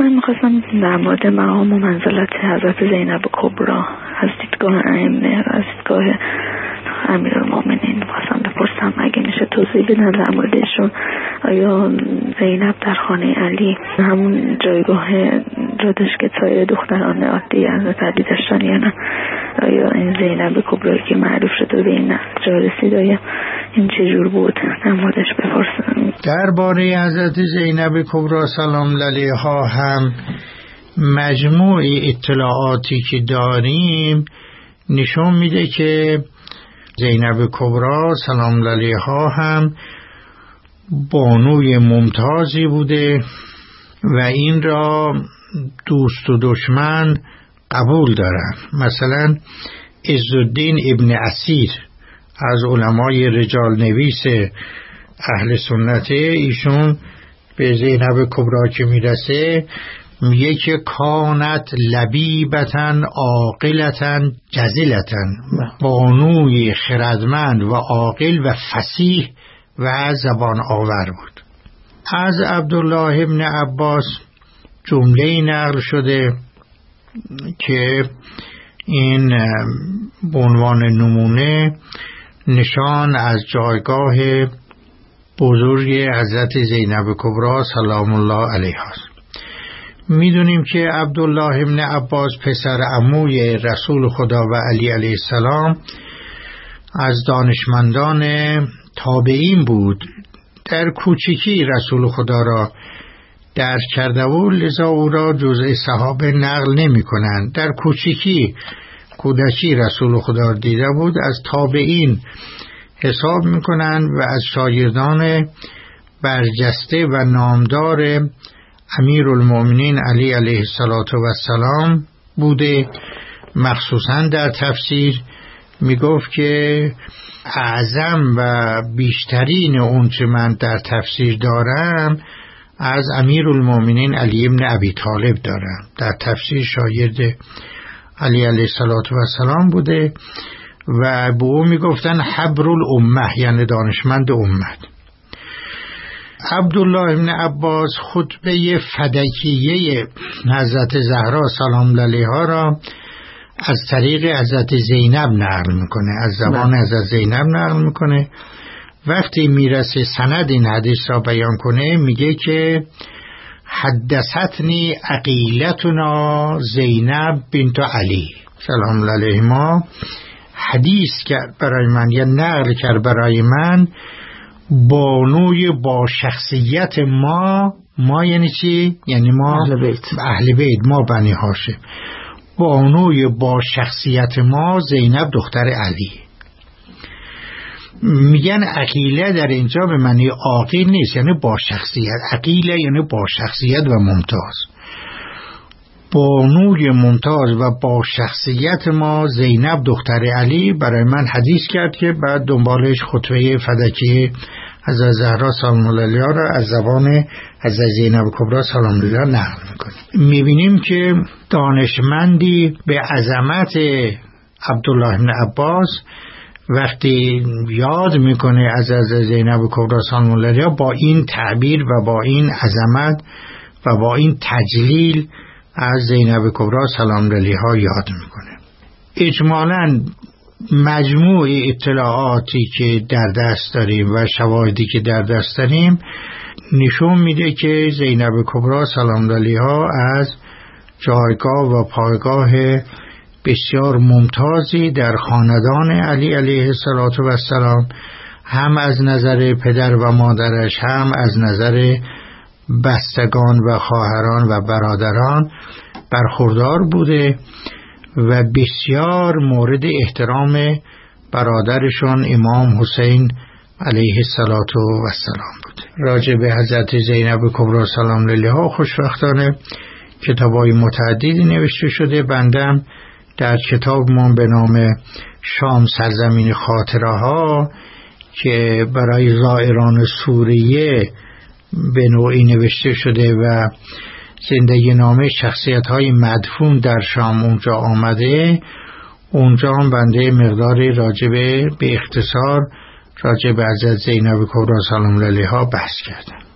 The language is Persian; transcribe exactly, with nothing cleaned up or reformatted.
من میخواستم در مورد مقام و منزلت حضرت زینب کبری از دیدگاه ائمه و از دیدگاه امیرالمومنین خواستم بپرسم اگه میشه توضیح بدن در موردشون. آیا زینب در خانه علی همون جایگاه را داشت که سایر دختران عادی حضرت علی داشتن یا نه؟ آیا این زینب کبری که معروف شده به این جا رسید آیا این چجور بود؟ در موردش بپرسم. درباره حضرت زینب کبری سلام علیها هم مجموع اطلاعاتی که داریم نشون میده که زینب کبری سلام علیها هم بانوی ممتازی بوده و این را دوست و دشمن قبول دارن. مثلا عزالدین ابن اسیر از علمای رجال نویس اهل سنته، ایشون به زینب کبری که میرسه میگه که کانت لبیبتن عاقلتن جزیلتن، بانوی خردمند و عاقل و فصیح و زبان آور بود. از عبدالله ابن عباس جمله نقل شده که این به عنوان نمونه نشان از جایگاه بزرگ حضرت زینب کبری سلام الله علیها است. میدونیم که عبدالله ابن عباس پسر عموی رسول خدا و علی علیه السلام از دانشمندان تابعین بود. در کوچکی رسول خدا را درک کرده و لذا او را جزء صحابه نقل نمی کنند. در کوچکی کودکی رسول خدا دیده بود، از تابعین حساب می کنند و از شاگردان برجسته و نامدار امیرالمومنین علی علیه السلام بوده. مخصوصا در تفسیر می گفت که اعظم و بیشترین اون چه من در تفسیر دارم از امیرالمومنین علی ابن ابی طالب دارم. در تفسیر شاگرد علی علیه السلام بوده و به او می گفتن حبر الامه، یعنی دانشمند امت. عبدالله ابن عباس خطبه فدکیه حضرت زهرا سلام علیها را از طریق حضرت زینب نقل میکنه، از زبان حضرت زینب نقل میکنه. وقتی میرسه سند این حدیث را بیان کنه میگه که حدثتنی عقیلتنا زینب بنت علی سلام علیهما، حدیث کرد برای من یا نقل کرد برای من بانوی با شخصیت ما. ما یعنی چی؟ یعنی ما اهل بیت, اهل بیت ما بنی هاشم. بانوی با شخصیت ما زینب دختر علی. میگن عقیله در اینجا به معنی عاقل نیست، یعنی با شخصیت. عقیله یعنی با شخصیت و ممتاز. بانوی ممتاز و با شخصیت ما زینب دختر علی برای من حدیث کرد که بعد دنبالش خطبه فدکی حضرت زهرا سلام الله علیها را از زبان حضرت زینب کبری سلام الله نقل میکنیم. میبینیم که دانشمندی به عظمت عبدالله بن عباس وقتی یاد میکنه از حضرت زینب کبری سلام الله علیها با این تعبیر و با این عظمت و با این تجلیل از زینب کبری سلام علیها یاد میکنه. اجمالاً مجموع اطلاعاتی که در دست داریم و شواهدی که در دست داریم نشون میده که زینب کبری سلام علیها از جایگاه و پایگاه بسیار ممتازی در خاندان علی علیه السلام هم از نظر پدر و مادرش هم از نظر بستگان و خواهران و برادران برخوردار بوده و بسیار مورد احترام برادرشون امام حسین علیه السلام بوده. راجع به حضرت زینب کبری سلام علیها خوشبختانه کتابای متعددی نوشته شده. بندم در کتاب من به نام شام سرزمین خاطره ها که برای زائران سوریه به نوعی نوشته شده و زندگی نامه شخصیت های مدفون در شام اونجا آمده، اونجا هم بنده مقداری راجبه به اختصار راجب حضرت زینب کبری سلام علیها بحث کردم.